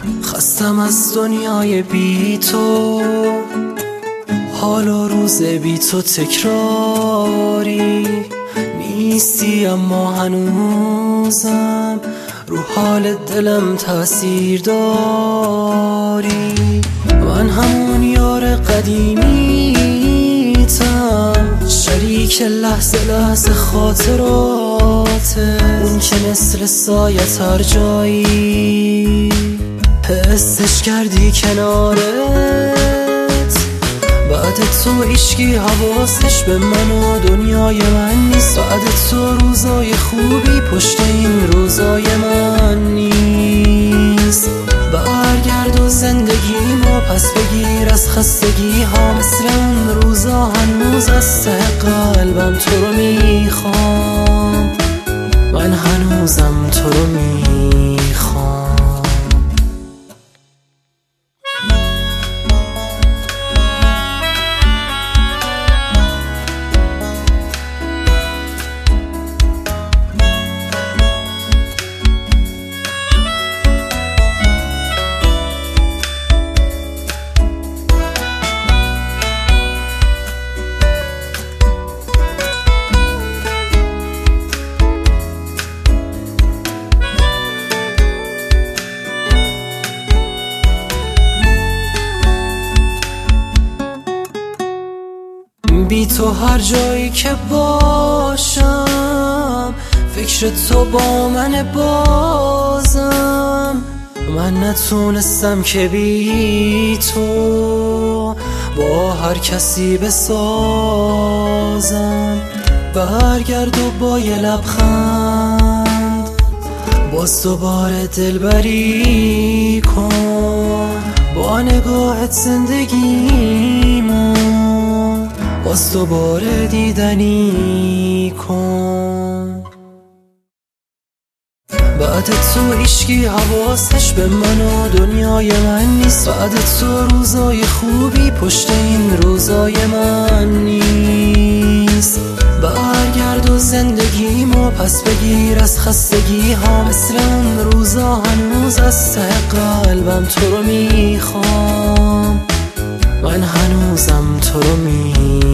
خستم از دنیای بی تو، حال و روز بی تو تکراری نیستی، اما هنوزم رو حال دلم تأثیر داری. من همون یار قدیمیتم، شریک لحظه لحظه خاطراته، اون که مثل سایه هر جایی حسش کردی کنارت. بعد تو هیچکی حواسش به من و دنیای من نیست، بعد تو روزای خوبی پشت این روزای من نیست. برگرد و زندگیمو پس بگیر از خستگی ها، مثل اون روزا هنوز از ته قلبم تو رو میخوام، من هنوزم تو رو میخوام. بی تو هر جایی که باشم فکر تو با من بازم، من نتونستم که بی تو با هر کسی بسازم. برگرد و با یه لبخند باز دوباره دلبری کن، با نگاهت زندگیمو باز دوباره دیدنی کن. بعد تو هیچکی حواسش به من و دنیای من نیست، بعد تو روزای خوبی پشت این روزای من نیست. برگرد و زندگیمو پس بگیر از خستگی ها، مثل اون روزا هنوز از ته قلبم تو رو میخوام، من هنوزم تو رو میخوام.